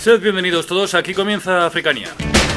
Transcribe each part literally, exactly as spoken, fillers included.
Sed bienvenidos todos, aquí comienza Africania.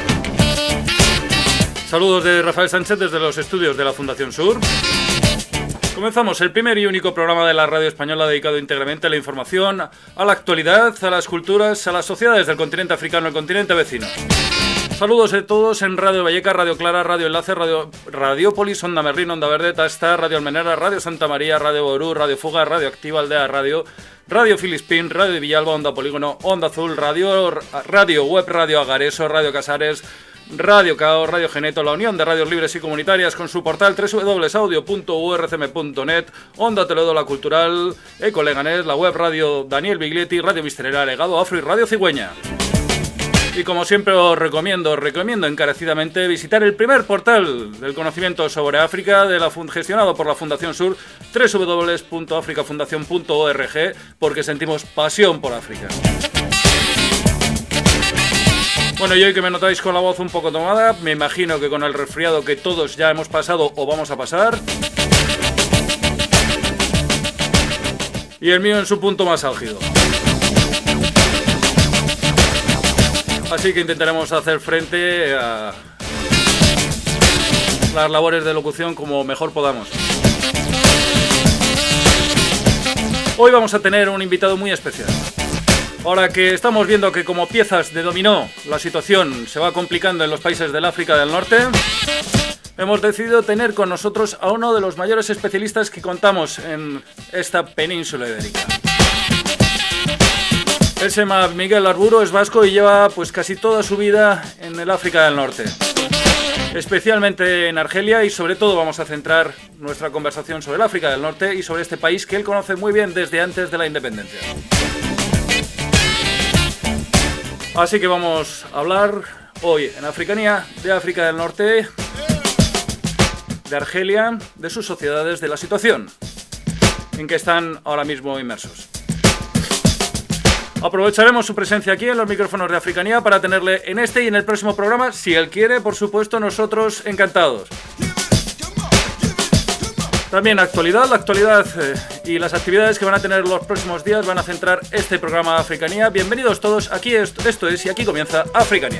Saludos de Rafael Sánchez desde los estudios de la Fundación Sur. Comenzamos el primer y único programa de la radio española dedicado íntegramente a la información, a la actualidad, a las culturas, a las sociedades del continente africano, el continente vecino. Saludos a todos en Radio Vallecas, Radio Clara, Radio Enlace, Radio Radiopolis, Onda Merlín, Onda Verde, Tastar, Radio Almenara, Radio Santa María, Radio Ború, Radio Fuga, Radio Activa, Aldea Radio, Radio Filispín, Radio Villalba, Onda Polígono, Onda Azul, Radio, Radio Web, Radio Agareso, Radio Casares, Radio Cao, Radio Geneto, la Unión de Radios Libres y Comunitarias con su portal doble u doble u doble u punto audio punto u r c m punto net, Onda Toledo, La Cultural, Eco Leganés, la web Radio Daniel Biglietti, Radio Misterera, Legado Afro y Radio Cigüeña. Y como siempre os recomiendo, os recomiendo encarecidamente visitar el primer portal del conocimiento sobre África de la fund- gestionado por la Fundación Sur, doble u doble u doble u punto africa fundación punto org, porque sentimos pasión por África. Bueno, y hoy que me notáis con la voz un poco tomada, me imagino que con el resfriado que todos ya hemos pasado o vamos a pasar. Y el mío en su punto más álgido. Así que intentaremos hacer frente a las labores de locución como mejor podamos. Hoy vamos a tener un invitado muy especial. Ahora que estamos viendo que como piezas de dominó la situación se va complicando en los países del África del Norte, hemos decidido tener con nosotros a uno de los mayores especialistas que contamos en esta península ibérica. Él se llama Miguel Arburo, es vasco y lleva pues casi toda su vida en el África del Norte, especialmente en Argelia, y sobre todo vamos a centrar nuestra conversación sobre el África del Norte y sobre este país que él conoce muy bien desde antes de la independencia. Así que vamos a hablar hoy en Africania de África del Norte, de Argelia, de sus sociedades, de la situación en que están ahora mismo inmersos. Aprovecharemos su presencia aquí en los micrófonos de Africania para tenerle en este y en el próximo programa, si él quiere, por supuesto, nosotros encantados. También actualidad, la actualidad eh, y las actividades que van a tener los próximos días van a centrar este programa Africania. Bienvenidos todos, aquí esto, esto es y aquí comienza Africania.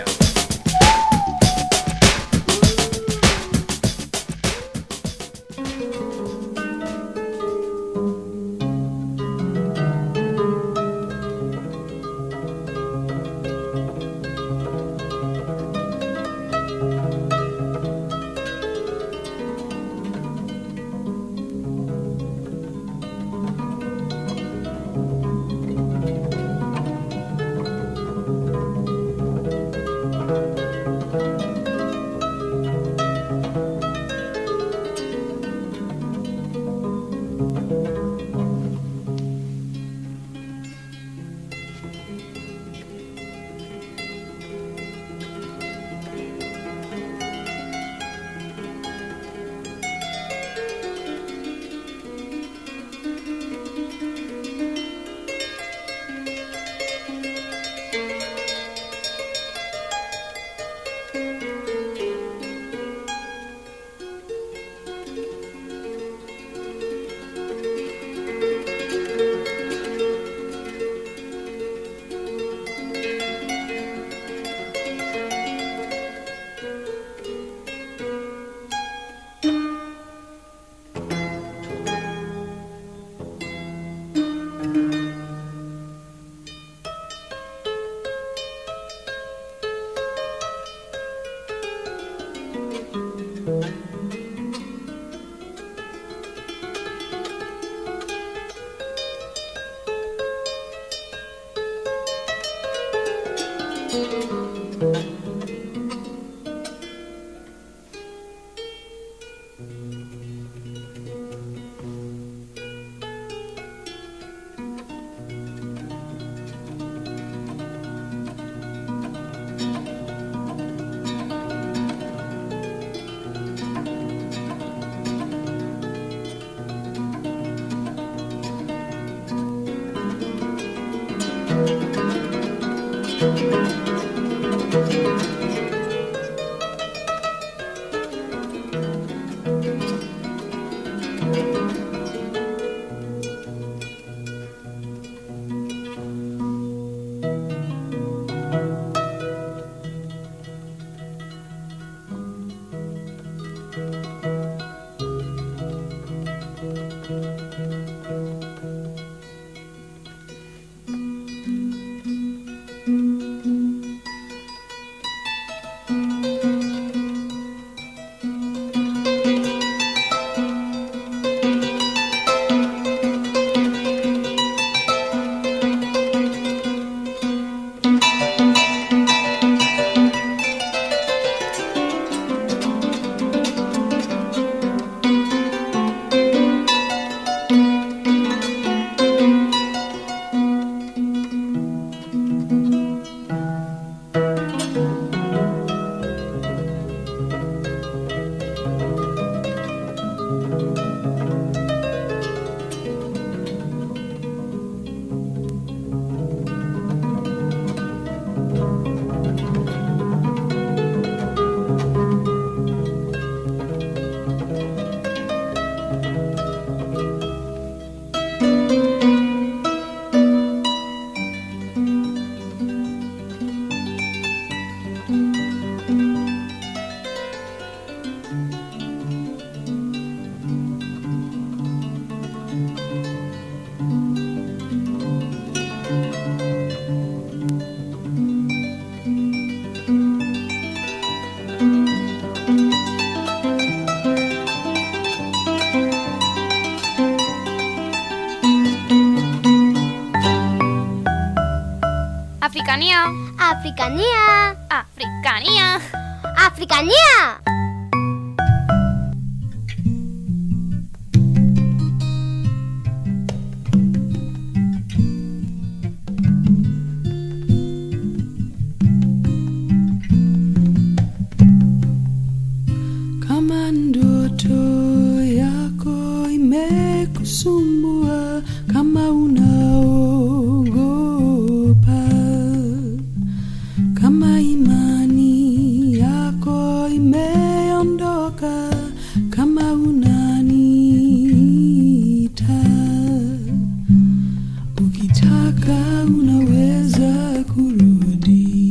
Africanía. Africanía. Africanía. Africanía. Kama ndoto yako imekusumbua, kama unaogopa, kama imani yako imeondoka, kama unanita, ukitaka unaweza kurudi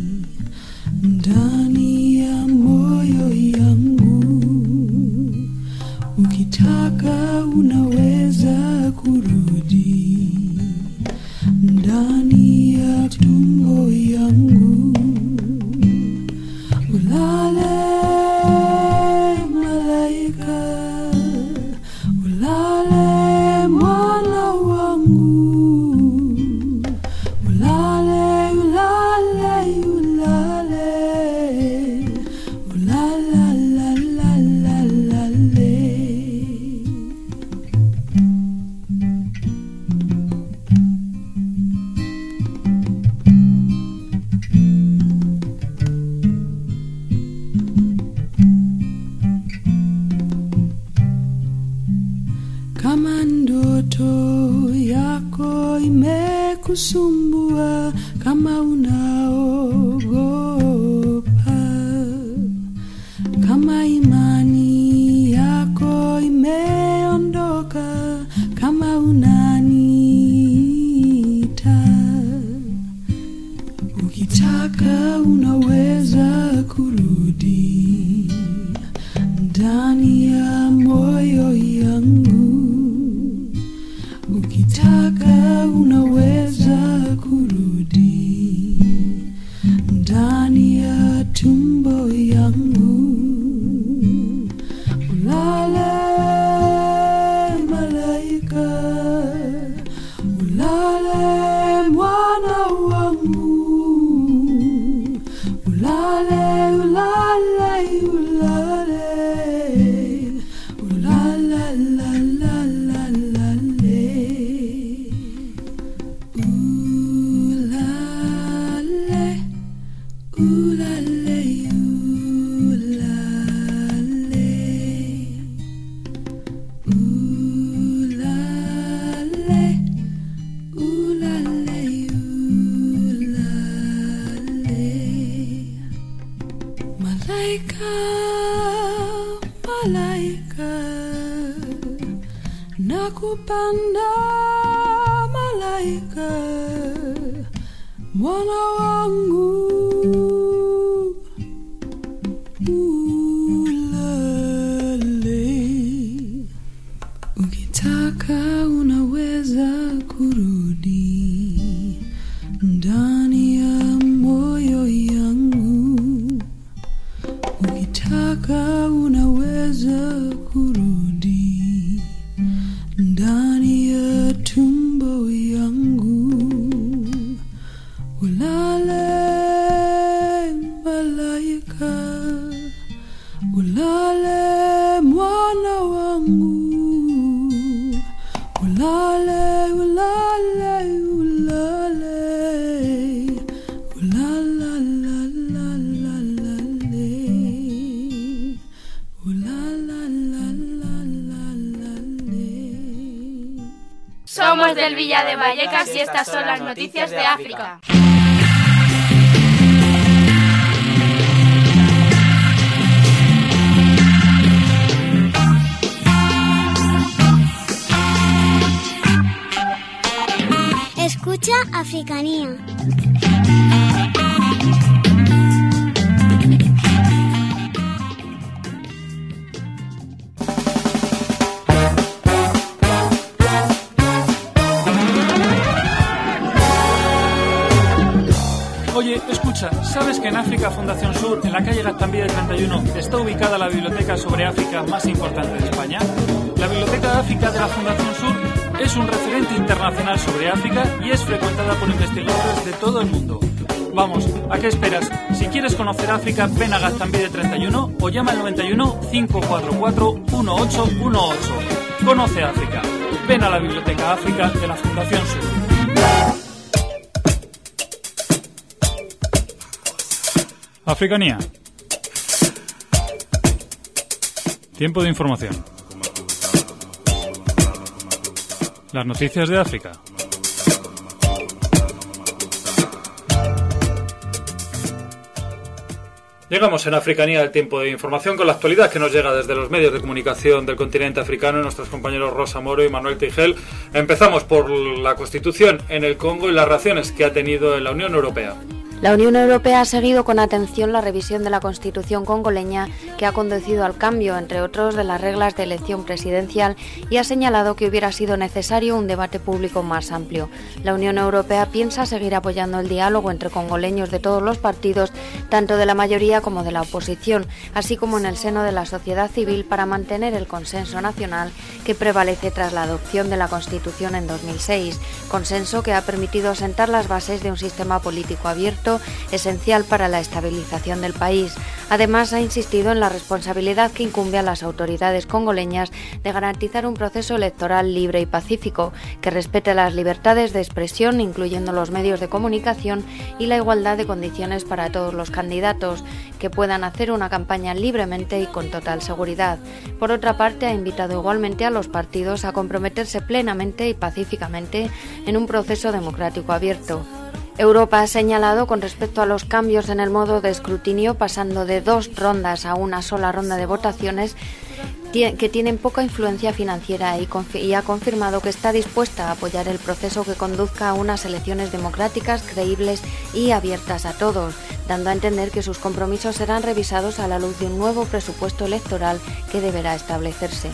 ndani ya moyo yangu, ukitaka unaweza kurudi ndani ya tumbo yangu, ulale malaika, ulale mwana wangu, ulale ulale ulale ulala la la la la le. Kama ndoto yako imekusumbua, kama unaogopa, kama imani yako imeondoka, kama unanita, ukitaka unaweza kurudi ndani ya moyo yangu, ukitaka unaweza kurudi ndani ya tumbo yangu, ulale malaika, ulale mwana wangu, ulale ulale ulale ulala la la la la le. Ulale ulale ulale ulale ulale ulale. Malaika, malaika, nakupanda malaika, mwana wangu, ulale. Ukitaka unaweza kurudi ndani ya moyo yangu, ukitaka unaweza kurudi ndani ya tumbo yangu, ulale malaika, ulale mwana wangu, ulale ulale ulale ulala la la la la le, ulala la la la la le. Somos del Villa de Vallecas y estas son las noticias de África. Escucha Africanía. Oye, escucha, ¿sabes que en África Fundación Sur, en la calle Gaztambide treinta y uno, está ubicada la biblioteca sobre África más importante de España? La Biblioteca de África de la Fundación Sur Es un referente internacional sobre África y es frecuentada por investigadores de todo el mundo. Vamos, ¿a qué esperas? Si quieres conocer África, ven a Gaztambide treinta y uno o llama al noventa y uno, cinco cuatro cuatro, uno ocho uno ocho. Conoce África. Ven a la Biblioteca África de la Fundación Sur. Africanía. Tiempo de información. Las noticias de África. Llegamos en Africanía al tiempo de información con la actualidad que nos llega desde los medios de comunicación del continente africano, nuestros compañeros Rosa Moro y Manuel Tigel. Empezamos por la Constitución en el Congo y las reacciones que ha tenido en la Unión Europea. La Unión Europea ha seguido con atención la revisión de la Constitución congoleña que ha conducido al cambio, entre otros, de las reglas de elección presidencial y ha señalado que hubiera sido necesario un debate público más amplio. La Unión Europea piensa seguir apoyando el diálogo entre congoleños de todos los partidos, tanto de la mayoría como de la oposición, así como en el seno de la sociedad civil para mantener el consenso nacional que prevalece tras la adopción de la Constitución en dos mil seis, consenso que ha permitido sentar las bases de un sistema político abierto esencial para la estabilización del país. Además, ha insistido en la responsabilidad que incumbe a las autoridades congoleñas de garantizar un proceso electoral libre y pacífico, que respete las libertades de expresión, incluyendo los medios de comunicación, y la igualdad de condiciones para todos los candidatos, que puedan hacer una campaña libremente y con total seguridad. Por otra parte, ha invitado igualmente a los partidos a comprometerse plenamente y pacíficamente en un proceso democrático abierto. Europa ha señalado con respecto a los cambios en el modo de escrutinio, pasando de dos rondas a una sola ronda de votaciones, que tienen poca influencia financiera y ha confirmado que está dispuesta a apoyar el proceso que conduzca a unas elecciones democráticas, creíbles y abiertas a todos, dando a entender que sus compromisos serán revisados a la luz de un nuevo presupuesto electoral que deberá establecerse.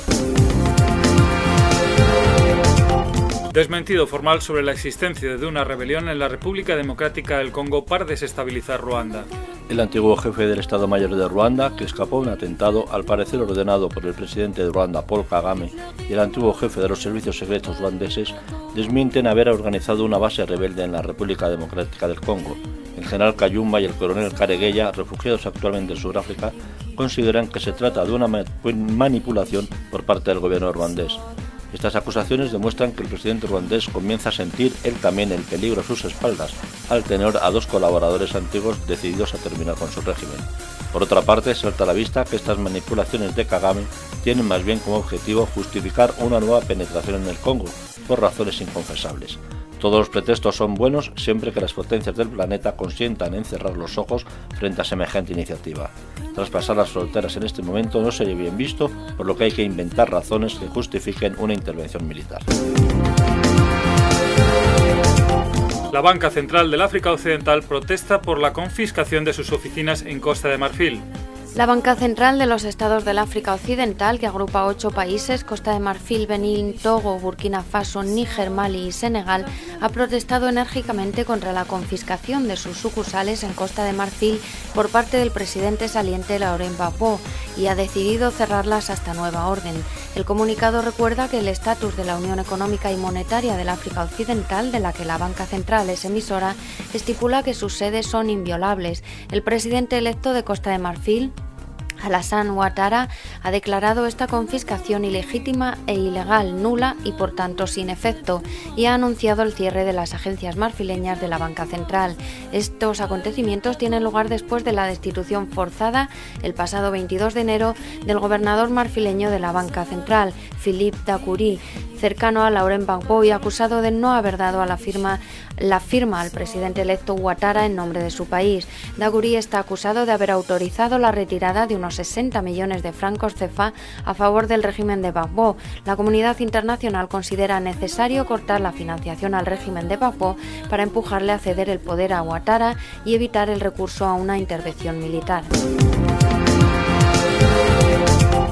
Desmentido formal sobre la existencia de una rebelión en la República Democrática del Congo para desestabilizar Ruanda. El antiguo jefe del Estado Mayor de Ruanda, que escapó de un atentado al parecer ordenado por el presidente de Ruanda, Paul Kagame, y el antiguo jefe de los servicios secretos ruandeses, desmienten haber organizado una base rebelde en la República Democrática del Congo. El general Kayumba y el coronel Karegeya, refugiados actualmente en Sudáfrica, consideran que se trata de una manipulación por parte del gobierno ruandés. Estas acusaciones demuestran que el presidente ruandés comienza a sentir él también el peligro a sus espaldas, al tener a dos colaboradores antiguos decididos a terminar con su régimen. Por otra parte, salta a la vista que estas manipulaciones de Kagame tienen más bien como objetivo justificar una nueva penetración en el Congo, por razones inconfesables. Todos los pretextos son buenos siempre que las potencias del planeta consientan en cerrar los ojos frente a semejante iniciativa. Traspasar las fronteras en este momento no sería bien visto, por lo que hay que inventar razones que justifiquen una intervención militar. La Banca Central del África Occidental protesta por la confiscación de sus oficinas en Costa de Marfil. La Banca Central de los Estados del África Occidental, que agrupa ocho países, Costa de Marfil, Benín, Togo, Burkina Faso, Níger, Mali y Senegal, ha protestado enérgicamente contra la confiscación de sus sucursales en Costa de Marfil por parte del presidente saliente Laurent Gbagbo y ha decidido cerrarlas hasta nueva orden. El comunicado recuerda que el estatus de la Unión Económica y Monetaria del África Occidental, de la que la Banca Central es emisora, estipula que sus sedes son inviolables. El presidente electo de Costa de Marfil, Alassane Ouattara, ha declarado esta confiscación ilegítima e ilegal, nula y por tanto sin efecto, y ha anunciado el cierre de las agencias marfileñas de la Banca Central. Estos acontecimientos tienen lugar después de la destitución forzada el pasado veintidós de enero del gobernador marfileño de la Banca Central, Philippe Dacoury, cercano a Laurent Gbagbo y acusado de no haber dado a la firma la firma al presidente electo Ouattara en nombre de su país. Dacoury está acusado de haber autorizado la retirada de unos sesenta millones de francos C F A a favor del régimen de Gbagbo. La comunidad internacional considera necesario cortar la financiación al régimen de Gbagbo para empujarle a ceder el poder a Ouattara y evitar el recurso a una intervención militar.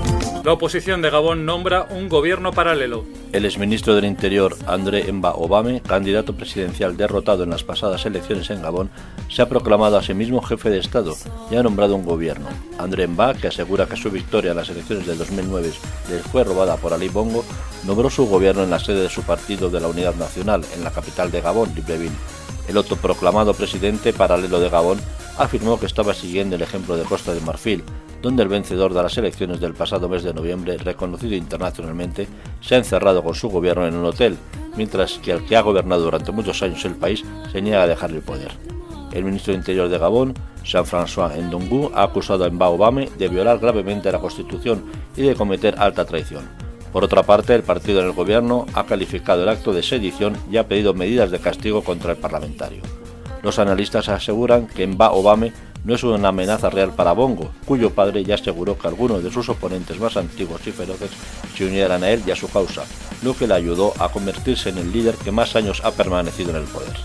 La oposición de Gabón nombra un gobierno paralelo. El exministro del Interior, André Mba Obame, candidato presidencial derrotado en las pasadas elecciones en Gabón, se ha proclamado a sí mismo jefe de Estado y ha nombrado un gobierno. André Mba, que asegura que su victoria en las elecciones de dos mil nueve le fue robada por Ali Bongo, nombró su gobierno en la sede de su partido de la Unidad Nacional, en la capital de Gabón, Libreville. El autoproclamado presidente paralelo de Gabón afirmó que estaba siguiendo el ejemplo de Costa de Marfil, donde el vencedor de las elecciones del pasado mes de noviembre, reconocido internacionalmente, se ha encerrado con su gobierno en un hotel, mientras que el que ha gobernado durante muchos años el país se niega a dejarle el poder. El ministro de Interior de Gabón, Jean-François Ndongu, ha acusado a Mba Obame de violar gravemente la Constitución y de cometer alta traición. Por otra parte, el partido en el gobierno ha calificado el acto de sedición y ha pedido medidas de castigo contra el parlamentario. Los analistas aseguran que Mba Obame no es una amenaza real para Bongo, cuyo padre ya aseguró que algunos de sus oponentes más antiguos y feroces se unieran a él y a su causa, lo que le ayudó a convertirse en el líder que más años ha permanecido en el poder.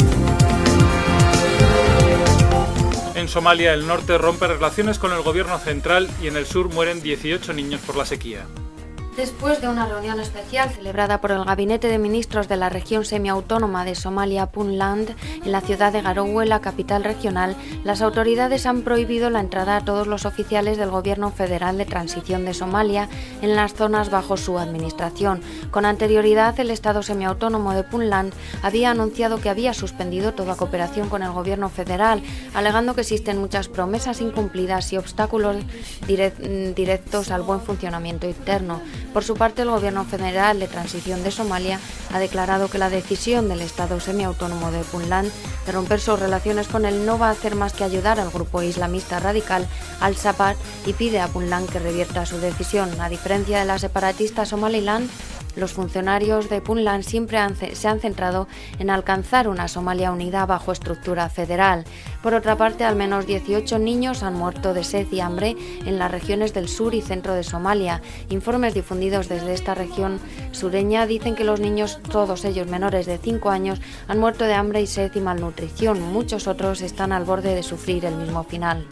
En Somalia, el norte rompe relaciones con el gobierno central y en el sur mueren dieciocho niños por la sequía. Después de una reunión especial celebrada por el Gabinete de Ministros de la región semiautónoma de Somalia, Puntland, en la ciudad de Garowe, la capital regional, las autoridades han prohibido la entrada a todos los oficiales del Gobierno Federal de Transición de Somalia en las zonas bajo su administración. Con anterioridad, el Estado semiautónomo de Puntland había anunciado que había suspendido toda cooperación con el Gobierno federal, alegando que existen muchas promesas incumplidas y obstáculos direct- directos al buen funcionamiento interno. Por su parte, el Gobierno Federal de Transición de Somalia ha declarado que la decisión del Estado semiautónomo de Puntland de romper sus relaciones con él no va a hacer más que ayudar al grupo islamista radical Al-Shabaab y pide a Puntland que revierta su decisión. A diferencia de la separatista Somaliland, los funcionarios de Puntland siempre han, se han centrado en alcanzar una Somalia unida bajo estructura federal. Por otra parte, al menos dieciocho niños han muerto de sed y hambre en las regiones del sur y centro de Somalia. Informes difundidos desde esta región sureña dicen que los niños, todos ellos menores de cinco años, han muerto de hambre y sed y malnutrición. Muchos otros están al borde de sufrir el mismo final.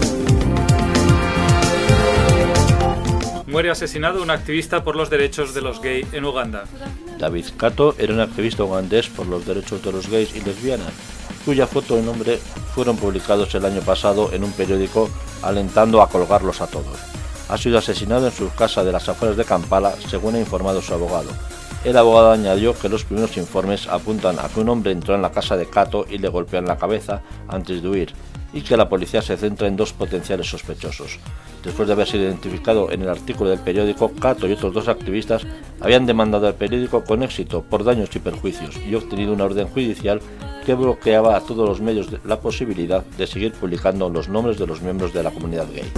Muere asesinado un activista por los derechos de los gays en Uganda. David Kato era un activista ugandés por los derechos de los gays y lesbianas, cuya foto y nombre fueron publicados el año pasado en un periódico alentando a colgarlos a todos. Ha sido asesinado en su casa de las afueras de Kampala, según ha informado su abogado. El abogado añadió que los primeros informes apuntan a que un hombre entró en la casa de Kato y le golpeó en la cabeza antes de huir, y que la policía se centra en dos potenciales sospechosos. Después de haber sido identificado en el artículo del periódico, Kato y otros dos activistas habían demandado al periódico con éxito por daños y perjuicios y obtenido una orden judicial que bloqueaba a todos los medios la posibilidad de seguir publicando los nombres de los miembros de la comunidad gay.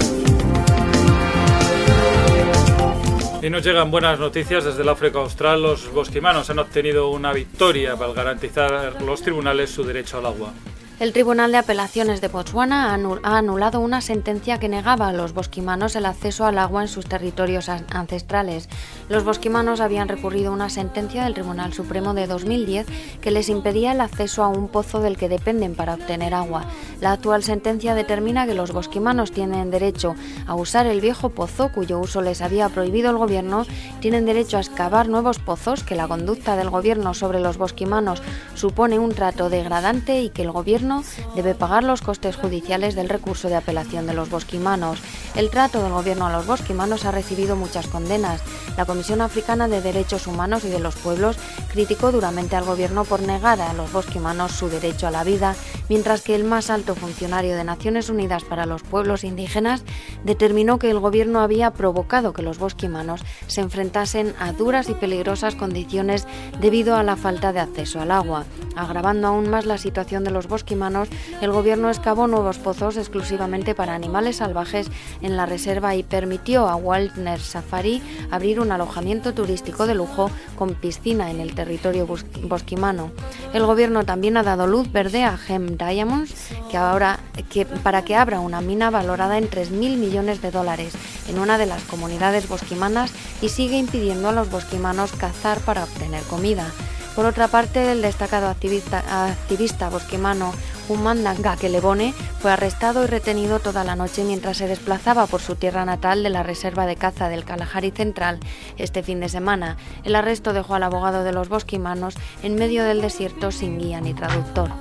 Y nos llegan buenas noticias desde el África Austral. Los bosquimanos han obtenido una victoria para garantizar a los tribunales su derecho al agua. El Tribunal de Apelaciones de Botswana ha anulado una sentencia que negaba a los bosquimanos el acceso al agua en sus territorios ancestrales. Los bosquimanos habían recurrido a una sentencia del Tribunal Supremo de dos mil diez que les impedía el acceso a un pozo del que dependen para obtener agua. La actual sentencia determina que los bosquimanos tienen derecho a usar el viejo pozo cuyo uso les había prohibido el gobierno, tienen derecho a excavar nuevos pozos, que la conducta del gobierno sobre los bosquimanos supone un trato degradante y que el gobierno debe pagar los costes judiciales del recurso de apelación de los bosquimanos. El trato del gobierno a los bosquimanos ha recibido muchas condenas. La Comisión Africana de Derechos Humanos y de los Pueblos criticó duramente al gobierno por negar a los bosquimanos su derecho a la vida, mientras que el más alto funcionario de Naciones Unidas para los Pueblos Indígenas determinó que el gobierno había provocado que los bosquimanos se enfrentasen a duras y peligrosas condiciones debido a la falta de acceso al agua. Agravando aún más la situación de los bosquimanos, el gobierno excavó nuevos pozos exclusivamente para animales salvajes en la reserva y permitió a Wilderness Safari abrir un alojamiento turístico de lujo con piscina en el territorio bosquimano. El gobierno también ha dado luz verde a Gem Diamonds que ahora, que, para que abra una mina valorada en tres mil millones de dólares en una de las comunidades bosquimanas y sigue impidiendo a los bosquimanos cazar para obtener comida. Por otra parte, el destacado activista, activista bosquimano Un mandanga que Lebone fue arrestado y retenido toda la noche mientras se desplazaba por su tierra natal de la reserva de caza del Kalahari Central. Este fin de semana, el arresto dejó al abogado de los bosquimanos en medio del desierto sin guía ni traductor.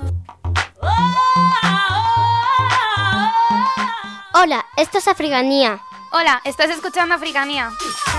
Hola, esto es Africanía. Hola, estás escuchando Africanía.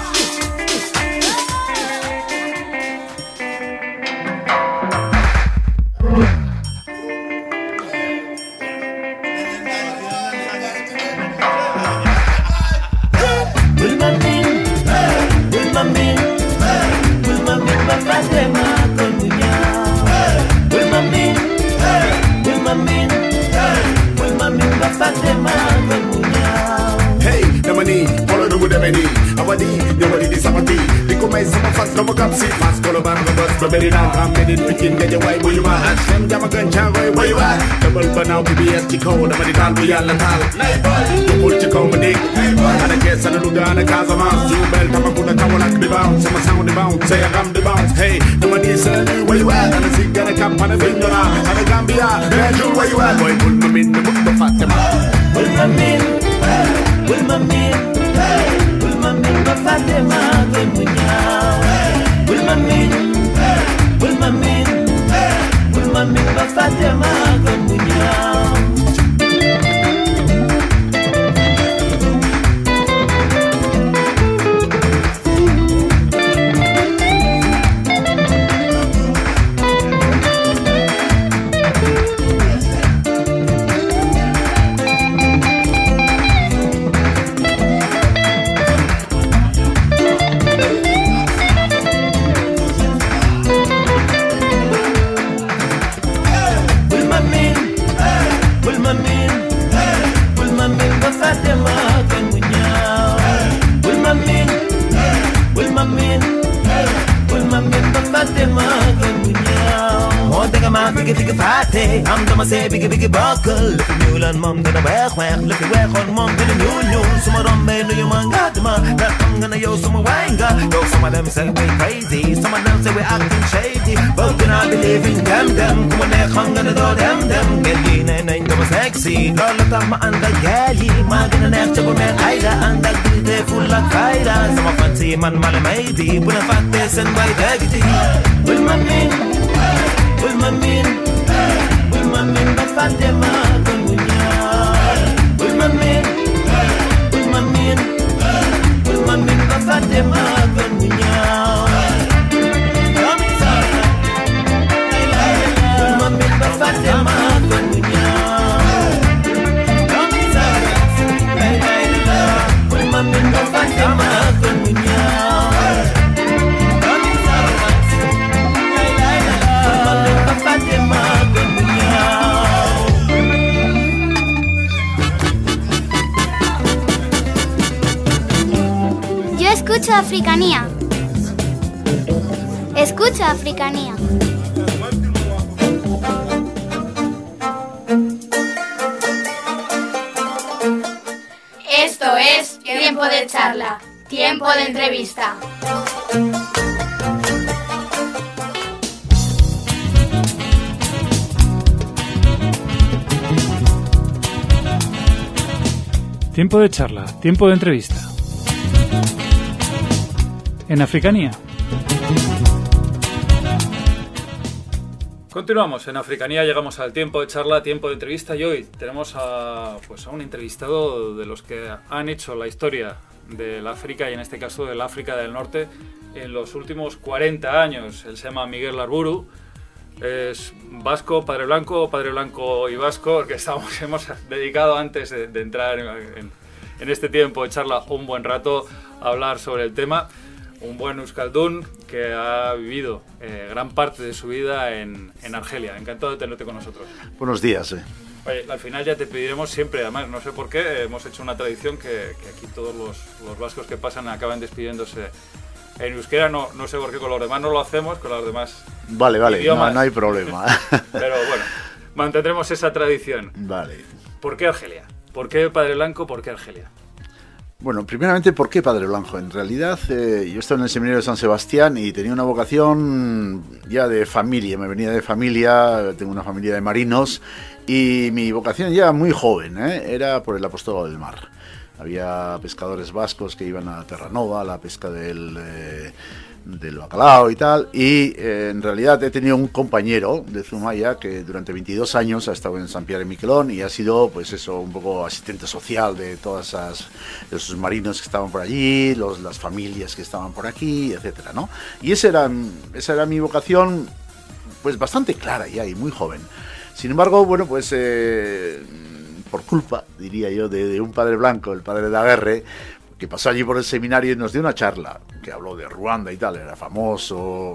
Hey, namani, follow the wood amani. Awadi, nobody this amati. Because my summer fast come up, see fast, call about the bus, but very down, I'm in it, picking, get away, where you are. Shem Jamagan, Chaway, where you are. Double banana, P B S, Tico, the money down, we are the tal. You put your comedy. And I guess I don't know the Kazamas, you belt, I'm a good at the bounce, I'm a sound the bounce, say I'm the bounce. Hey, the money is where you are. And I see get a cap on a finger, and a Gambia, and you where you are. Boy, put me in the book, the Fatima. Put me in, put me in. Put my min, my Fatima, good with you. Put my min, put my min, put my min, my Fatima, good with you. I'm gonna say biggie biggie buckle. Look at mule and mom gonna wear whack. Look at wear on mom gonna new new. Some of them may know you man got them. That I'm gonna yo some wanga. Yo some of them say we crazy. Some of them say we acting shady. But can I believe in them them? Come on there, I'm gonna do them them. Get in and ain't gonna sexy. Girl look at my under galley. My gonna neck to man either. And that be there full of fire. Some of fancy man malamaydi. Put a fat face and by daggy. Will my mean? Will my mean? Will my min ba Fatima con with you? Will my min? Will my min? Will my min ba Fatima con with you? Come inside. Will my min ba Fatima con with you? Come inside. Will my min ba Fatima con with you? Come inside. Will my min ba Fatima con with you? Escucho Africanía. Escucho Africanía. Esto es Tiempo de Charla, Tiempo de Entrevista. Tiempo de charla, tiempo de entrevista. En Africanía. Continuamos en Africanía, llegamos al tiempo de charla, tiempo de entrevista y hoy tenemos a, pues, a un entrevistado de los que han hecho la historia del África y en este caso del África del Norte en los últimos cuarenta años. Él se llama Miguel Arburu, es vasco, padre blanco, padre blanco y vasco, que estamos, hemos dedicado antes de, de entrar en, en este tiempo de charla un buen rato a hablar sobre el tema. Un buen euskaldun que ha vivido eh, gran parte de su vida en, en Argelia. Encantado de tenerte con nosotros. Buenos días. Eh. Oye, al final ya te pediremos siempre, además, no sé por qué, hemos hecho una tradición que, que aquí todos los, los vascos que pasan acaban despidiéndose en euskera. No, no sé por qué, con los demás no lo hacemos, con los demás Vale, vale, idiomas, no, no hay problema. Pero bueno, mantendremos esa tradición. Vale. ¿Por qué Argelia? ¿Por qué Padre Blanco? ¿Por qué Argelia? Bueno, primeramente, ¿por qué Padre Blanco? En realidad, eh, yo estaba en el seminario de San Sebastián y tenía una vocación ya de familia, me venía de familia, tengo una familia de marinos, y mi vocación ya muy joven, ¿eh? Era por el apostolado del mar. Había pescadores vascos que iban a Terranova, a la pesca del... Eh, del bacalao y tal, y eh, en realidad he tenido un compañero de Zumaya que durante veintidós años ha estado en San Pierre y Miquelón y ha sido, pues eso, un poco asistente social de todas esas, de esos marinos que estaban por allí, los, las familias que estaban por aquí, etcétera, ¿no? Y esa era, esa era mi vocación, pues bastante clara ya y muy joven. Sin embargo, bueno, pues eh, por culpa, diría yo, de, de un Padre Blanco, el Padre Daguerre, que pasó allí por el seminario y nos dio una charla, que habló de Ruanda y tal, era famoso,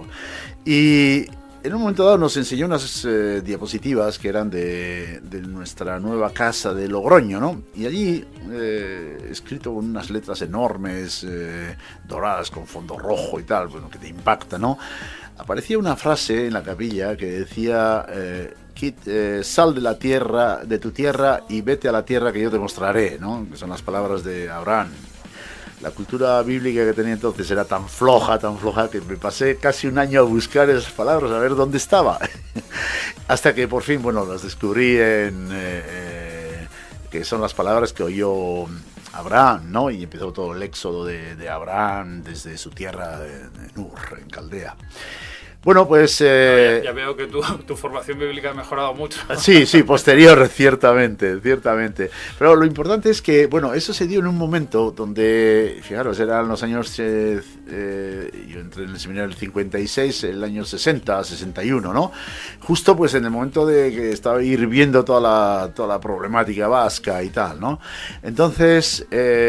y en un momento dado nos enseñó unas eh, diapositivas que eran de, de nuestra nueva casa de Logroño, ¿no? Y allí, eh, escrito con unas letras enormes, eh, doradas, con fondo rojo y tal, bueno, que te impacta, ¿no? Aparecía una frase en la capilla que decía... Eh, Kit, eh, sal de la tierra, de tu tierra y vete a la tierra que yo te mostraré, ¿no? Que son las palabras de Abraham. La cultura bíblica que tenía entonces era tan floja, tan floja, que me pasé casi un año a buscar esas palabras, a ver dónde estaba. Hasta que por fin, bueno, las descubrí en... Eh, que son las palabras que oyó Abraham, ¿no? Y empezó todo el éxodo de, de Abraham desde su tierra en Ur, en Caldea. Bueno, pues... Eh, ya, ya veo que tu, tu formación bíblica ha mejorado mucho. Sí, sí, posterior, ciertamente, ciertamente. Pero lo importante es que, bueno, eso se dio en un momento donde, fijaros, eran los años... Eh, eh, yo entré en el seminario del cincuenta y seis, el año sesenta, sesenta y uno, ¿no? Justo pues en el momento de que estaba hirviendo toda la, toda la problemática vasca y tal, ¿no? Entonces,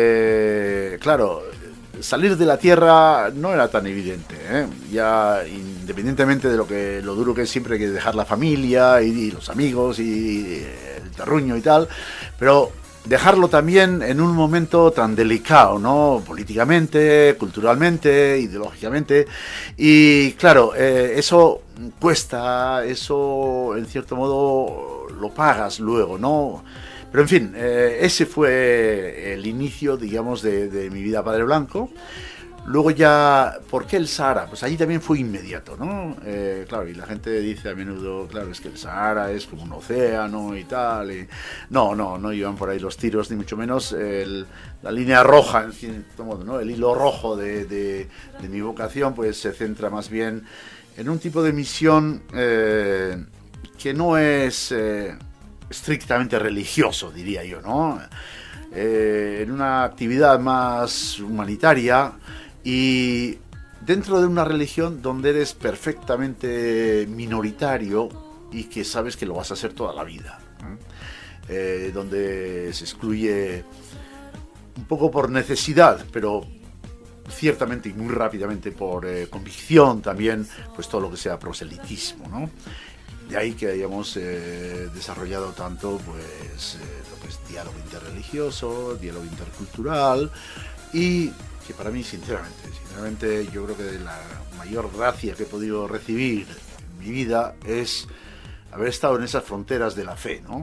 eh, claro... salir de la tierra no era tan evidente, ¿eh? Ya independientemente de lo que lo duro que es siempre que dejar la familia y, y los amigos y el terruño y tal, pero dejarlo también en un momento tan delicado, ¿no? Políticamente, culturalmente, ideológicamente, y claro, eh, eso cuesta, eso en cierto modo lo pagas luego, ¿no? Pero en fin, eh, ese fue el inicio, digamos, de, de mi vida Padre Blanco. Luego ya, ¿por qué el Sahara? Pues allí también fue inmediato, ¿no? Eh, claro, y la gente dice a menudo, claro, es que el Sahara es como un océano y tal. Y... No, no, no iban por ahí los tiros, ni mucho menos el, la línea roja, en cierto modo, ¿no? El hilo rojo de, de, de mi vocación, pues se centra más bien en un tipo de misión eh, que no es... Eh, estrictamente religioso, diría yo, ¿no? Eh, en una actividad más humanitaria y dentro de una religión donde eres perfectamente minoritario y que sabes que lo vas a hacer toda la vida, ¿eh? Eh, donde se excluye un poco por necesidad, pero ciertamente y muy rápidamente por eh, convicción también, pues todo lo que sea proselitismo, ¿no? De ahí que hayamos eh, desarrollado tanto pues eh, lo que es diálogo interreligioso, diálogo intercultural y que para mí sinceramente, sinceramente yo creo que la mayor gracia que he podido recibir en mi vida es haber estado en esas fronteras de la fe, ¿no?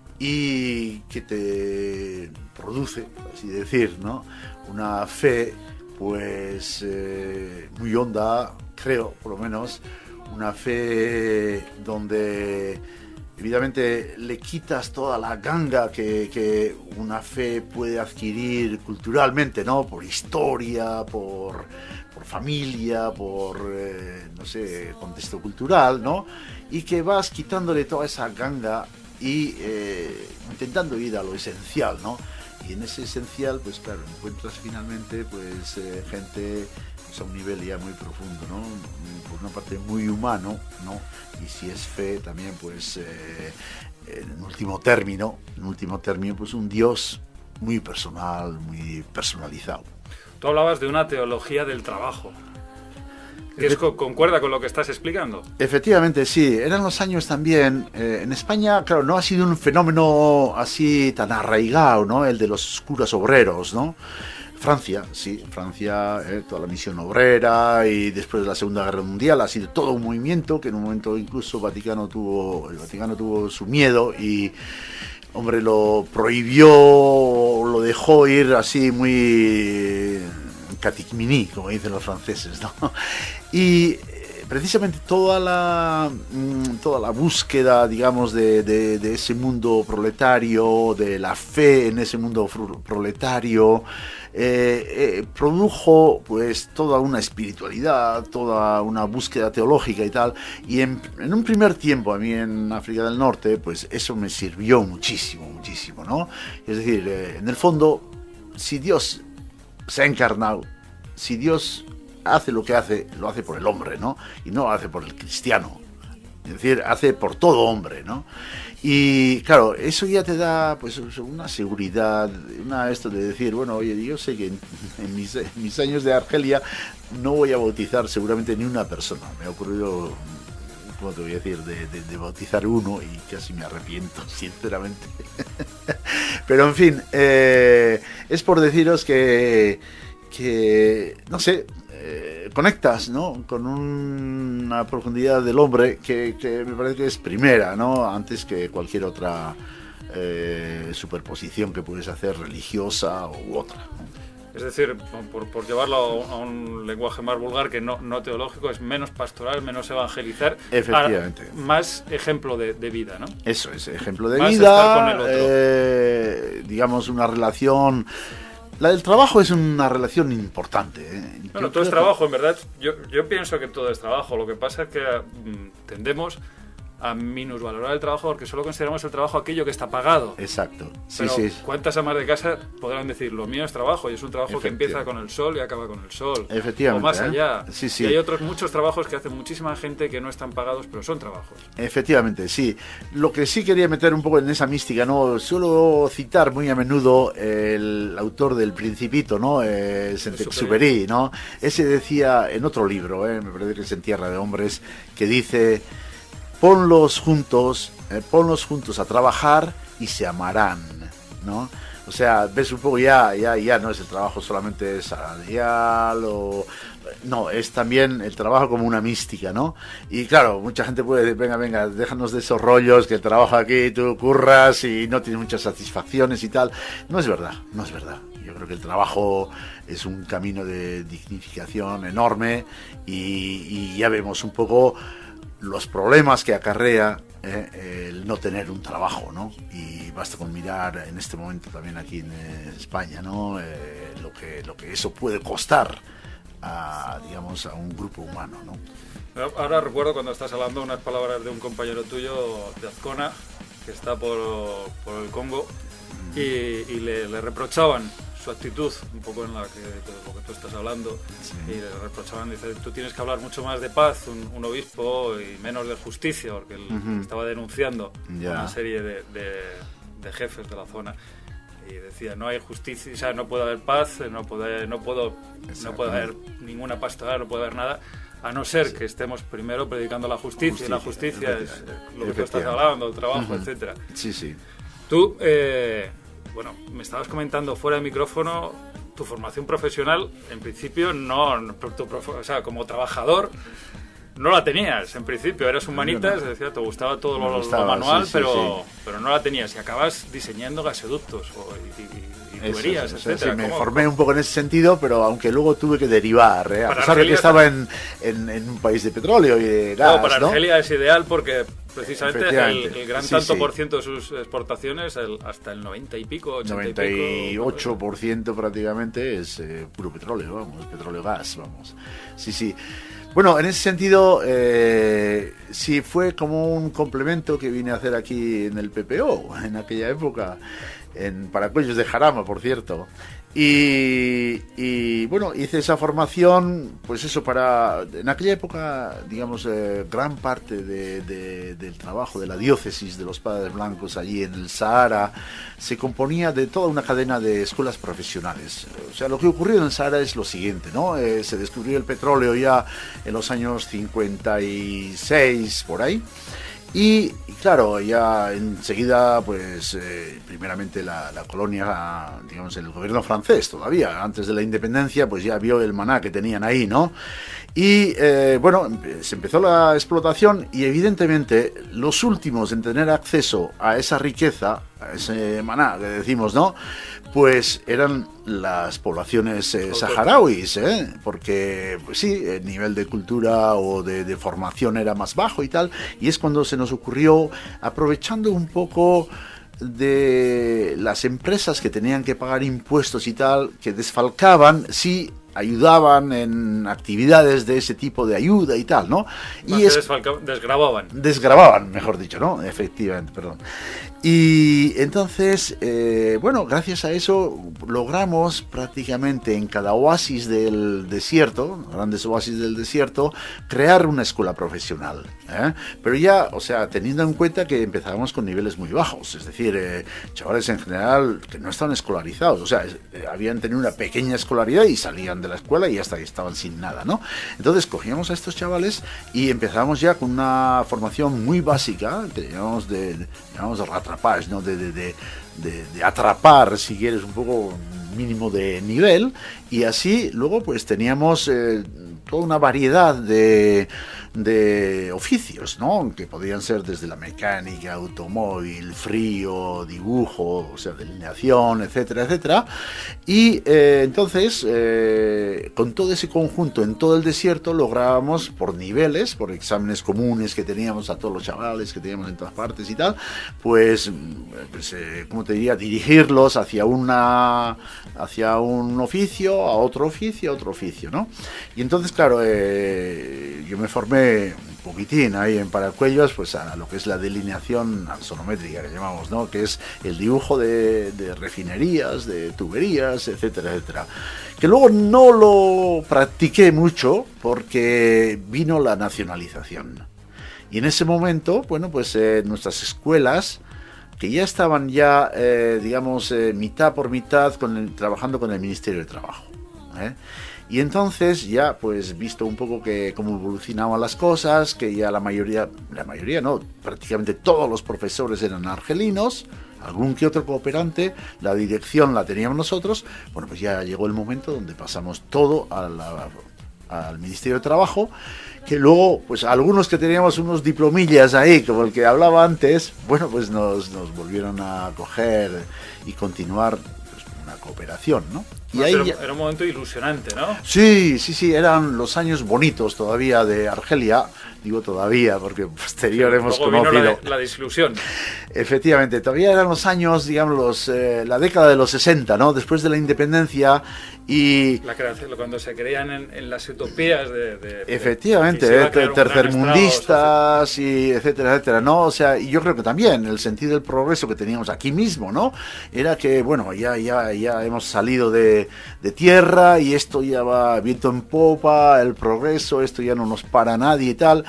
Y que te produce, por así decir, ¿no? Una fe pues eh, muy honda, creo, por lo menos, una fe donde evidentemente le quitas toda la ganga que, que una fe puede adquirir culturalmente, ¿no? Por historia, por, por familia, por, eh, no sé, contexto cultural, ¿no? Y que vas quitándole toda esa ganga y eh, intentando ir a lo esencial, ¿no? Y en ese esencial, pues claro, encuentras finalmente pues eh, gente pues, a un nivel ya muy profundo, ¿no? Por una parte muy humano, ¿no? Y si es fe también, pues eh, en último término, en último término, pues un Dios muy personal, muy personalizado. Tú hablabas de una teología del trabajo. ¿Eso concuerda con lo que estás explicando? Efectivamente, sí. Eran los años también... Eh, en España, claro, no ha sido un fenómeno así tan arraigado, ¿no? El de los curas obreros, ¿no? Francia, sí. Francia, eh, toda la misión obrera y después de la Segunda Guerra Mundial ha sido todo un movimiento que en un momento incluso Vaticano tuvo, el Vaticano tuvo su miedo y... Hombre, lo prohibió, lo lo dejó ir así muy caticminí, como dicen los franceses, ¿no? Y precisamente toda la toda la búsqueda, digamos, de, de, de ese mundo proletario, de la fe en ese mundo proletario, eh, eh, produjo pues toda una espiritualidad, toda una búsqueda teológica y tal, y en, en un primer tiempo a mí en África del Norte pues eso me sirvió muchísimo, muchísimo, ¿no? Es decir, eh, en el fondo, si Dios se ha encarnado, si Dios hace lo que hace, lo hace por el hombre, ¿no? Y no lo hace por el cristiano. Es decir, hace por todo hombre, ¿no? Y claro, eso ya te da pues una seguridad, una esto de decir, bueno, oye, yo sé que en, en, mis, en mis años de Argelia no voy a bautizar seguramente ni una persona. Me ha ocurrido, ¿cómo te voy a decir?, de, de, de bautizar uno y casi me arrepiento, sinceramente. Pero en fin, eh, es por deciros que, que no sé, eh, conectas, ¿no?, con un, una profundidad del hombre que, que me parece que es primera, ¿no?, antes que cualquier otra eh, superposición que puedes hacer, religiosa u otra, ¿no? Es decir, por, por llevarlo a un lenguaje más vulgar, que no, no teológico, es menos pastoral, menos evangelizar. Efectivamente. A, más ejemplo de, de vida, ¿no? Eso es, ejemplo de más vida, estar con el otro. Eh, digamos, una relación... La del trabajo es una relación importante, ¿eh? Bueno, todo es trabajo, en verdad. Yo, yo pienso que todo es trabajo. Lo que pasa es que mm, tendemos a minusvalorar el trabajo porque solo consideramos el trabajo aquello que está pagado. Exacto. Sí, Pero sí. ¿cuántas amas de casa podrán decir, lo mío es trabajo y es un trabajo que empieza con el sol y acaba con el sol? Efectivamente. O más allá. ¿eh? Sí, sí. Y hay otros muchos trabajos que hace muchísima gente que no están pagados, pero son trabajos. Efectivamente, sí. Lo que sí quería meter un poco en esa mística, ¿no? Suelo citar muy a menudo el autor del Principito, ¿no? Eh, Saint-Exupéry, ¿no? Ese decía en otro libro, ¿eh? Me parece que es En Tierra de Hombres, que dice... Ponlos juntos, eh, ponlos juntos a trabajar y se amarán, ¿no? O sea, ves un poco ya, ya, ya no es el trabajo solamente salarial o... No, es también el trabajo como una mística, ¿no? Y claro, mucha gente puede decir, venga, venga, déjanos de esos rollos, que el trabajo aquí tú curras y no tienes muchas satisfacciones y tal. No es verdad, no es verdad. Yo creo que el trabajo es un camino de dignificación enorme y, y ya vemos un poco... los problemas que acarrea eh, el no tener un trabajo, ¿no? Y basta con mirar en este momento también aquí en eh, España, ¿no? Eh, lo que lo que eso puede costar a, digamos, a un grupo humano, ¿no? Ahora recuerdo cuando estás hablando unas palabras de un compañero tuyo de Azcona que está por, por el Congo y, y le, le reprochaban su actitud, un poco en la que, de lo que tú estás hablando, sí. Y le reprochaban, dice, tú tienes que hablar mucho más de paz, un, un obispo, y menos de justicia, porque él uh-huh. estaba denunciando yeah. una serie de, de, de jefes de la zona. Y decía, no hay justicia, o sea, no puede haber paz, no puede, no puedo, no puede haber ninguna pastoral, no puede haber nada, a no ser sí. que estemos primero predicando la justicia, justicia y la justicia es lo que tú estás hablando, el trabajo, uh-huh. etcétera. Sí, sí. Tú, eh, bueno, me estabas comentando fuera de micrófono tu formación profesional, en principio no, no tu profe, o sea, como trabajador no la tenías, en principio eras humanitas, no, no. Es decir, te gustaba todo lo, gustaba, lo manual, sí, pero, sí, sí. pero no la tenías y acabas diseñando gasoductos o, y, y, y tuberías, eso, eso, etcétera. Sí, me formé un poco en ese sentido, pero aunque luego tuve que derivar, ¿eh? A pesar de que estaba en, en, en un país de petróleo y de gas, no, para ¿no? Argelia es ideal porque precisamente el, el gran sí, tanto sí. por ciento de sus exportaciones, el, hasta el noventa y pico, ochenta noventa y ocho por ciento y pico, prácticamente es eh, puro petróleo, vamos, petróleo gas, vamos. Sí, sí. Bueno, en ese sentido, eh, sí fue como un complemento que vine a hacer aquí en el P P O, en aquella época, en Paracuellos de Jarama, por cierto. Y, y bueno, hice esa formación, pues eso, para... En aquella época, digamos, eh, gran parte de, de, del trabajo de la diócesis de los Padres Blancos allí en el Sahara se componía de toda una cadena de escuelas profesionales. O sea, lo que ocurrió en el Sahara es lo siguiente, ¿no? Eh, se descubrió el petróleo ya en los años cincuenta y seis, por ahí. Y, y claro, ya enseguida, pues, eh, primeramente la, la colonia, digamos, el gobierno francés todavía, antes de la independencia, pues ya vio el maná que tenían ahí, ¿no? Y, eh, bueno, se empezó la explotación y, evidentemente, los últimos en tener acceso a esa riqueza, ese maná que decimos, ¿no? Pues eran las poblaciones eh, saharauis, ¿eh? Porque, pues sí, el nivel de cultura o de, de formación era más bajo y tal, y es cuando se nos ocurrió, aprovechando un poco de las empresas que tenían que pagar impuestos y tal, que desfalcaban, sí, ayudaban en actividades de ese tipo de ayuda y tal, ¿no? Más y que es, desfalca- desgravaban. Desgravaban, mejor dicho, ¿no? Efectivamente, perdón. Y entonces, eh, bueno, gracias a eso logramos prácticamente en cada oasis del desierto, grandes oasis del desierto, crear una escuela profesional, ¿eh? Pero ya, o sea, teniendo en cuenta que empezábamos con niveles muy bajos, es decir, eh, chavales en general que no estaban escolarizados, o sea, eh, habían tenido una pequeña escolaridad y salían de la escuela y hasta ahí estaban sin nada, ¿no? Entonces cogíamos a estos chavales y empezábamos ya con una formación muy básica, que llamamos de, llamamos de ratrapage, ¿no? De, de, de, de, de atrapar, si quieres, un poco mínimo de nivel, y así luego pues teníamos eh, toda una variedad de, de oficios, ¿no? Que podían ser desde la mecánica, automóvil, frío, dibujo, o sea, delineación, etcétera, etcétera. Y eh, entonces, eh, con todo ese conjunto en todo el desierto, lográbamos por niveles, por exámenes comunes que teníamos a todos los chavales que teníamos en todas partes y tal, pues, pues eh, ¿cómo te diría? Dirigirlos hacia una hacia un oficio, a otro oficio, a otro oficio, ¿no? Y entonces, claro, eh, yo me formé un poquitín ahí en Paracuellos, pues a lo que es la delineación sonométrica que llamamos, ¿no? Que es el dibujo de, de refinerías, de tuberías, etcétera, etcétera. Que luego no lo practiqué mucho porque vino la nacionalización. Y en ese momento, bueno, pues eh, nuestras escuelas, que ya estaban ya, eh, digamos, eh, mitad por mitad con el, trabajando con el Ministerio de Trabajo, ¿eh? Y entonces ya, pues, visto un poco que cómo evolucionaban las cosas, que ya la mayoría, la mayoría no, prácticamente todos los profesores eran argelinos, algún que otro cooperante, la dirección la teníamos nosotros, bueno, pues ya llegó el momento donde pasamos todo a la, al Ministerio de Trabajo, que luego, pues algunos que teníamos unos diplomillas ahí, como el que hablaba antes, bueno, pues nos, nos volvieron a coger y continuar pues, una cooperación, ¿no? Y ahí era, ya... era un momento ilusionante, ¿no? Sí, sí, sí, eran los años bonitos todavía de Argelia, digo todavía, porque posterior sí, hemos luego conocido... vino la, la desilusión. Efectivamente, todavía eran los años, digamos, los, eh, la década de los sesenta, ¿no? Después de la independencia y... La creación, cuando se creían en, en las utopías de... de Efectivamente, de eh, tercermundistas y etcétera, etcétera, ¿no? O sea, y yo creo que también el sentido del progreso que teníamos aquí mismo, ¿no? Era que, bueno, ya, ya, ya hemos salido de, de tierra y esto ya va viento en popa, el progreso, esto ya no nos para nadie y tal.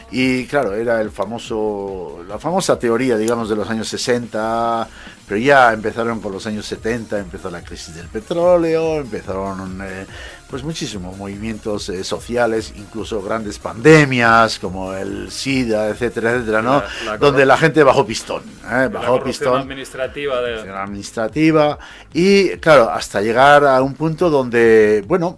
Y claro, era el famoso, la famosa teoría, digamos, de los años sesenta, pero ya empezaron con los años setenta, empezó la crisis del petróleo, empezaron eh, pues muchísimos movimientos eh, sociales, incluso grandes pandemias como el SIDA, etcétera, etcétera, ¿no? La, la donde la gente bajó pistón, ¿eh? Bajó la pistón. administrativa de... administrativa y claro, hasta llegar a un punto donde, bueno,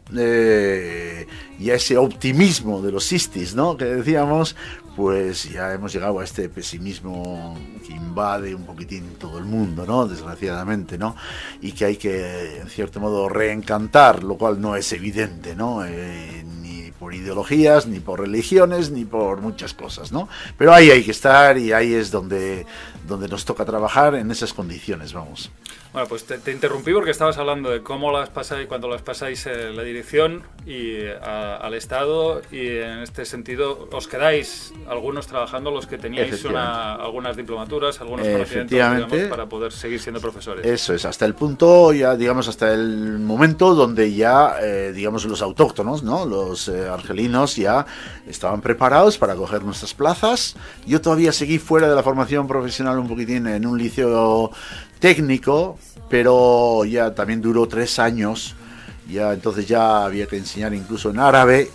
eh, y a ese optimismo de los sistis, ¿no? Que decíamos, pues ya hemos llegado a este pesimismo que invade un poquitín todo el mundo, ¿no? Desgraciadamente, ¿no? Y que hay que, en cierto modo, reencantar, lo cual no es evidente, ¿no? Eh, ni por ideologías, ni por religiones, ni por muchas cosas, ¿no? Pero ahí hay que estar y ahí es donde, donde nos toca trabajar en esas condiciones, vamos. Bueno, pues te, te interrumpí porque estabas hablando de cómo las pasáis, cuando las pasáis eh, la dirección y a, al Estado, y en este sentido os quedáis algunos trabajando, los que teníais una, algunas diplomaturas, algunos conocimientos, digamos, para poder seguir siendo profesores. Eso es, hasta el punto, ya digamos, hasta el momento donde ya, eh, digamos, los autóctonos, ¿no? Los eh, argelinos ya estaban preparados para coger nuestras plazas. Yo todavía seguí fuera de la formación profesional un poquitín en un liceo técnico, pero ya también duró tres años, ya entonces ya había que enseñar incluso en árabe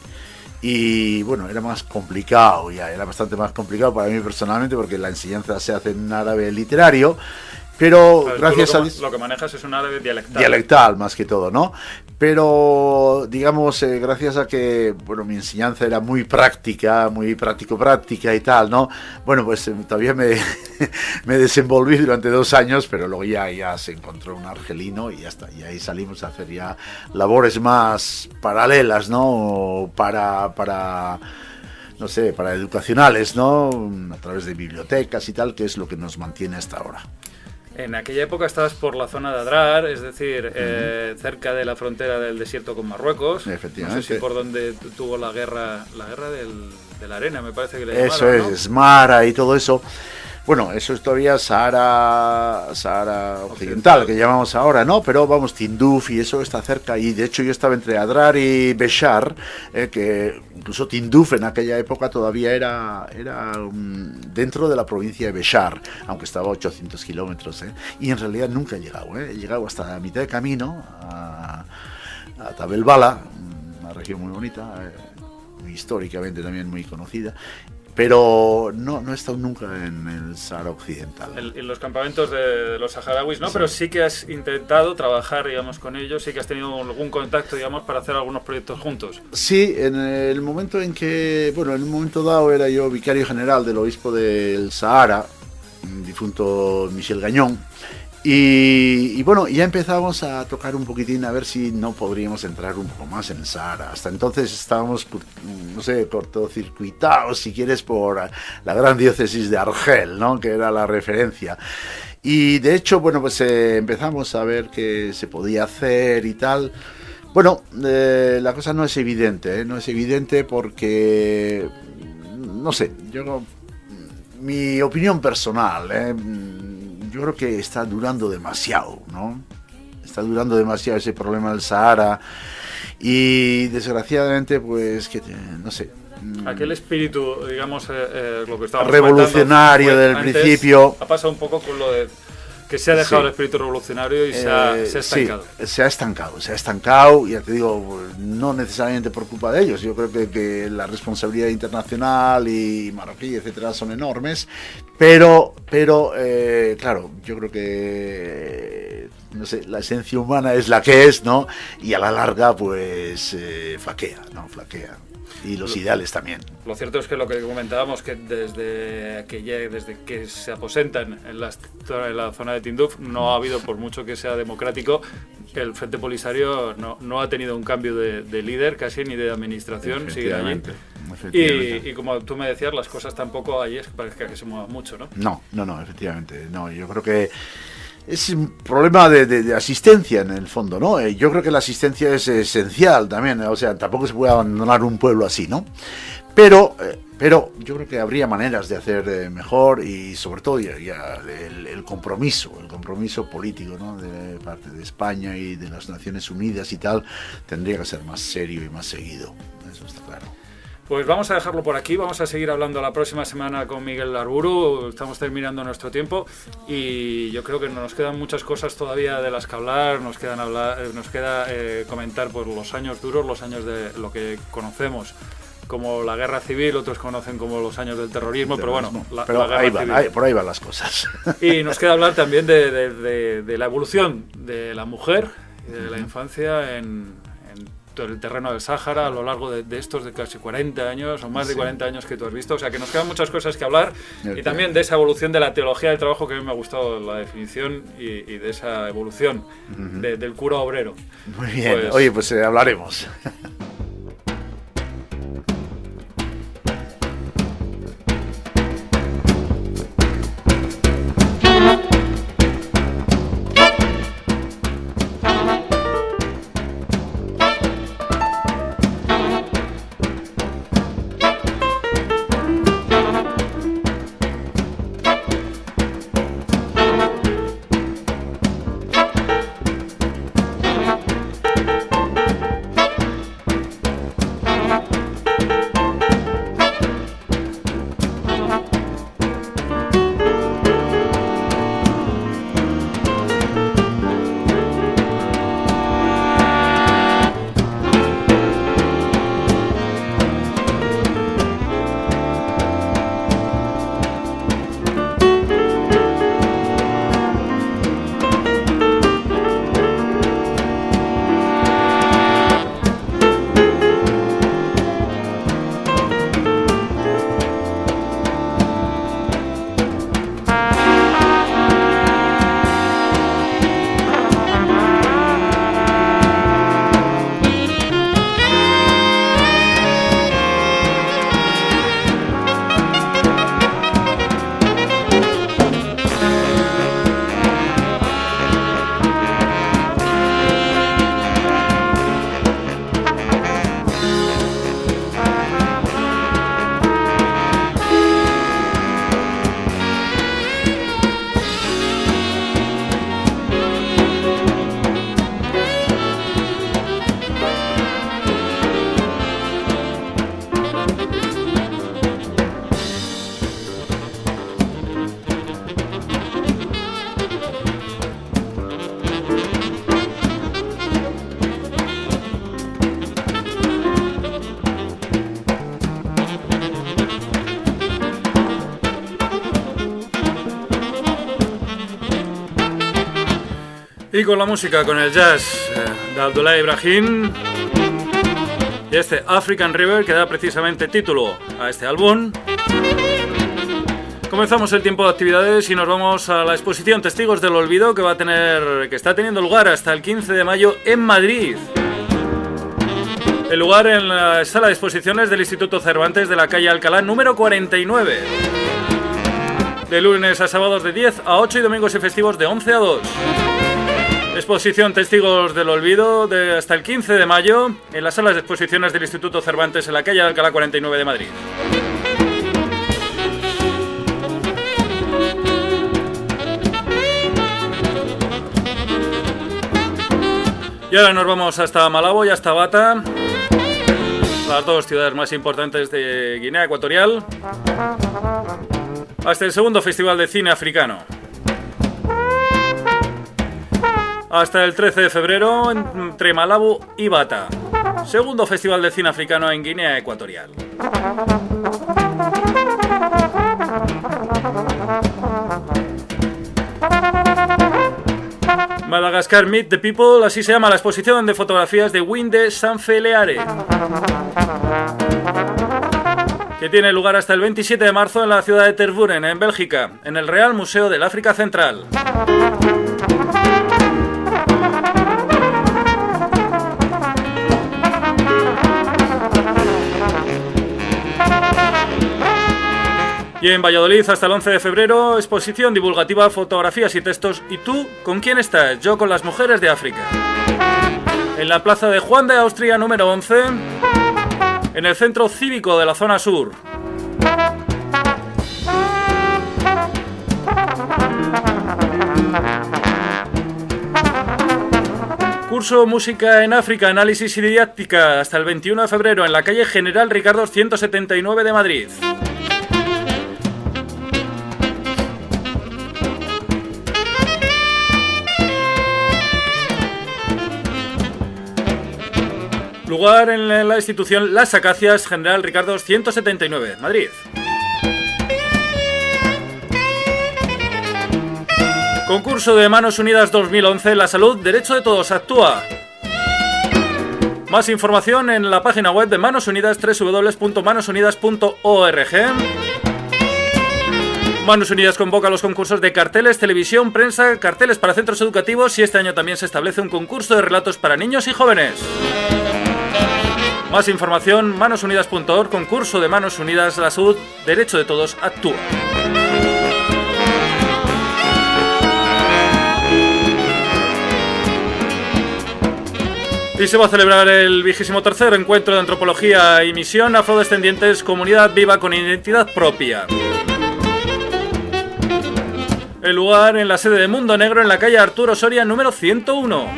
y bueno, era más complicado, ya era bastante más complicado para mí personalmente porque la enseñanza se hace en árabe literario, pero claro, gracias lo que, a Dios, lo que manejas es un árabe dialectal. Dialectal más que todo, ¿no? pero digamos, eh, gracias a que, bueno, mi enseñanza era muy práctica, muy práctico-práctica y tal, ¿no? Bueno, pues eh, todavía me, me desenvolví durante dos años, pero luego ya, ya se encontró un argelino y ya está, y ahí salimos a hacer ya labores más paralelas, ¿no? Para, para, no sé, para educacionales, ¿no? A través de bibliotecas y tal, que es lo que nos mantiene hasta ahora. En aquella época estabas por la zona de Adrar, es decir, uh-huh. eh, cerca de la frontera del desierto con Marruecos. Efectivamente. No sé si por donde tuvo la guerra, la guerra del, de la arena, me parece que le llamaron, Eso es, ¿no? Smara y todo eso. Bueno, eso es todavía Sahara, Sahara Occidental, que llamamos ahora, ¿no? Pero vamos, Tinduf y eso está cerca. Y de hecho yo estaba entre Adrar y Béchar, eh, que incluso Tinduf en aquella época todavía era, era um, dentro de la provincia de Béchar, aunque estaba a ochocientos kilómetros, ¿eh? Y en realidad nunca he llegado, ¿eh? He llegado hasta la mitad de camino, a, a Tabelbala, una región muy bonita, eh, históricamente también muy conocida. Pero no, no he estado nunca en el Sahara Occidental. El, en los campamentos de, de los saharauis, ¿no? Sí. Pero sí que has intentado trabajar, digamos, con ellos, sí que has tenido algún contacto, digamos, para hacer algunos proyectos juntos. Sí, en el momento en que, bueno, en un momento dado era yo vicario general del obispo del Sahara, difunto Michel Gagnon, y, y bueno, ya empezamos a tocar un poquitín a ver si no podríamos entrar un poco más en el Sahara. Hasta entonces estábamos, no sé, cortocircuitados, si quieres, por la gran diócesis de Argel, ¿no? Que era la referencia. Y de hecho, bueno, pues eh, empezamos a ver qué se podía hacer y tal. Bueno, eh, la cosa no es evidente, ¿eh? No es evidente porque, no sé, yo, mi opinión personal, ¿eh? Yo creo que está durando demasiado, ¿no? Está durando demasiado ese problema del Sahara y desgraciadamente, pues, que no sé. Aquel espíritu, digamos, eh, eh, lo que estábamos revolucionario fue, del antes, principio. Ha pasado un poco con lo de que se ha dejado sí. el espíritu revolucionario y se ha, eh, se ha estancado. Sí, se ha estancado, se ha estancado, ya te digo, no necesariamente por culpa de ellos. Yo creo que, que la responsabilidad internacional y marroquí, etcétera, son enormes, pero, pero eh, claro, yo creo que, no sé, la esencia humana es la que es, ¿no? Y a la larga, pues, eh, flaquea, ¿no? Flaquea. Y los ideales también. Lo cierto es que lo que comentábamos, que desde que, ya, desde que se aposentan en la, en la zona de Tinduf, no ha habido, por mucho que sea democrático, el Frente Polisario no, no ha tenido un cambio de, de líder casi ni de administración, sigue allí. Y, y como tú me decías, las cosas tampoco allí es que parezca que se muevan mucho, ¿no? No, no, no, efectivamente. No, yo creo que es un problema de, de, de asistencia en el fondo, ¿no? Eh, yo creo que la asistencia es esencial también, o sea, tampoco se puede abandonar un pueblo así, ¿no? Pero, eh, pero yo creo que habría maneras de hacer eh, mejor y sobre todo ya, ya el, el compromiso, el compromiso político, ¿no? De parte de España y de las Naciones Unidas y tal, tendría que ser más serio y más seguido, eso está claro. Pues vamos a dejarlo por aquí, vamos a seguir hablando la próxima semana con Miguel Larburu, estamos terminando nuestro tiempo y yo creo que nos quedan muchas cosas todavía de las que hablar, nos, quedan hablar, nos queda eh, comentar por los años duros, los años de lo que conocemos como la guerra civil, otros conocen como los años del terrorismo, pero bueno, la, pero la guerra ahí van, civil. ahí, por ahí van las cosas. Y nos queda hablar también de, de, de, de la evolución de la mujer y de la infancia en el terreno del Sáhara a lo largo de, de estos de casi cuarenta años o más sí. de cuarenta años que tú has visto, o sea que nos quedan muchas cosas que hablar y también de esa evolución de la teología del trabajo, que a mí me ha gustado la definición y, y de esa evolución uh-huh. de, del cura obrero. Muy bien, pues, oye, pues eh, hablaremos. Y con la música, con el jazz eh, de Abdullah Ibrahim y este African River que da precisamente título a este álbum, comenzamos el tiempo de actividades y nos vamos a la exposición Testigos del Olvido que va a tener, que está teniendo lugar hasta el quince de mayo en Madrid. El lugar en la sala de exposiciones del Instituto Cervantes de la calle Alcalá número cuarenta y nueve. De lunes a sábados de diez a ocho y domingos y festivos de once a dos. Exposición Testigos del Olvido de hasta el quince de mayo en las salas de exposiciones del Instituto Cervantes en la calle Alcalá cuarenta y nueve de Madrid. Y ahora nos vamos hasta Malabo y hasta Bata, las dos ciudades más importantes de Guinea Ecuatorial, hasta el segundo Festival de Cine Africano. Hasta el trece de febrero entre Malabo y Bata, segundo Festival de Cine Africano en Guinea Ecuatorial. Madagascar Meet the People, así se llama la exposición de fotografías de Winde Sanfeleare, que tiene lugar hasta el veintisiete de marzo en la ciudad de Tervuren, en Bélgica, en el Real Museo del África Central. Y en Valladolid hasta el once de febrero, exposición divulgativa, fotografías y textos. ¿Y tú con quién estás? Yo con las mujeres de África. En la plaza de Juan de Austria número once, en el centro cívico de la zona sur. Curso Música en África, Análisis y Didáctica hasta el veintiuno de febrero en la calle General Ricardo ciento setenta y nueve de Madrid. Lugar en la institución Las Acacias, General Ricardo ciento setenta y nueve, Madrid. Concurso de Manos Unidas dos mil once, La Salud, Derecho de Todos, actúa. Más información en la página web de Manos Unidas, doble u doble u doble u punto manos unidas punto org. Manos Unidas convoca los concursos de carteles, televisión, prensa, carteles para centros educativos y este año también se establece un concurso de relatos para niños y jóvenes. Más información, manos unidas punto org, concurso de Manos Unidas, La Salud, Derecho de Todos, actúa. Y se va a celebrar el vigésimo tercer encuentro de Antropología y Misión Afrodescendientes, Comunidad Viva con Identidad Propia. El lugar en la sede de Mundo Negro en la calle Arturo Soria número ciento uno.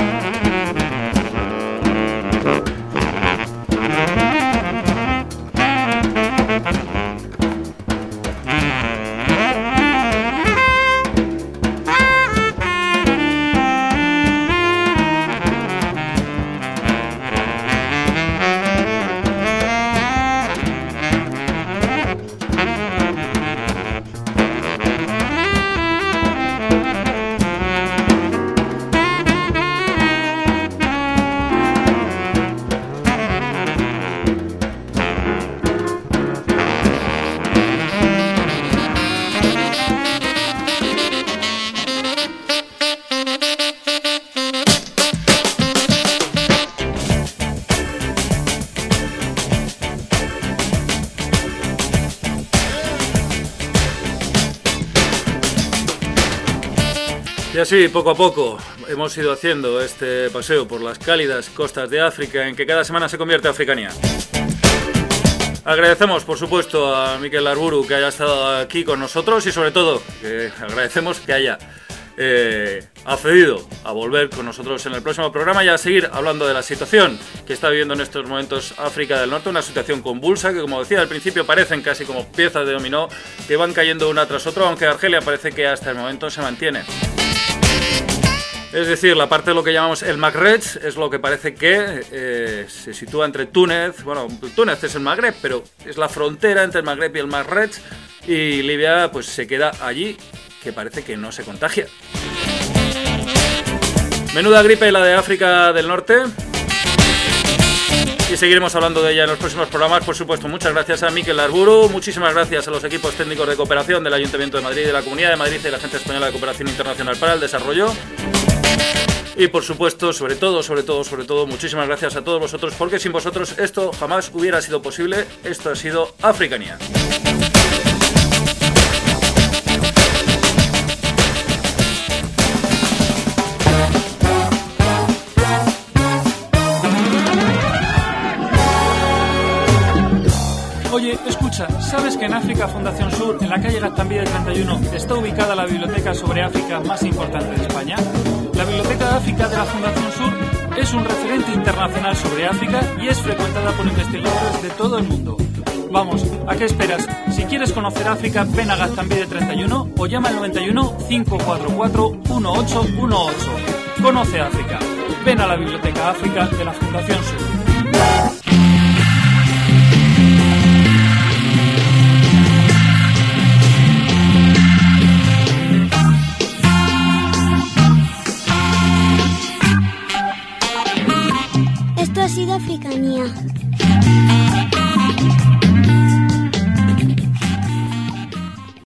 Y así, poco a poco, hemos ido haciendo este paseo por las cálidas costas de África en que cada semana se convierte Africanía. Agradecemos, por supuesto, a Mikel Arburu que haya estado aquí con nosotros y, sobre todo, que agradecemos que haya eh, accedido a volver con nosotros en el próximo programa y a seguir hablando de la situación que está viviendo en estos momentos África del Norte, una situación convulsa que, como decía al principio, parecen casi como piezas de dominó que van cayendo una tras otra, aunque Argelia parece que hasta el momento se mantiene. Es decir, la parte de lo que llamamos el Magreb es lo que parece que eh, se sitúa entre Túnez, bueno, Túnez es el Magreb, pero es la frontera entre el Magreb y el Magreb, y Libia pues se queda allí, que parece que no se contagia. Menuda gripe la de África del Norte. Y seguiremos hablando de ella en los próximos programas, por supuesto. Muchas gracias a Mikel Arburu, muchísimas gracias a los equipos técnicos de cooperación del Ayuntamiento de Madrid, de la Comunidad de Madrid y de la Agencia Española de Cooperación Internacional para el Desarrollo. Y por supuesto, sobre todo, sobre todo, sobre todo, muchísimas gracias a todos vosotros, porque sin vosotros esto jamás hubiera sido posible. Esto ha sido Africanía. Oye, escucha, ¿sabes que en África Fundación Sur, en la calle Gaztambide treinta y uno, está ubicada la biblioteca sobre África más importante de España? La Biblioteca de África de la Fundación Sur es un referente internacional sobre África y es frecuentada por investigadores de todo el mundo. Vamos, ¿a qué esperas? Si quieres conocer África, ven a Gaztambide treinta y uno o llama al noventa y uno, cinco cuatro cuatro, uno ocho uno ocho. Conoce África. Ven a la Biblioteca África de la Fundación Sur. Esto ha sido Africanía.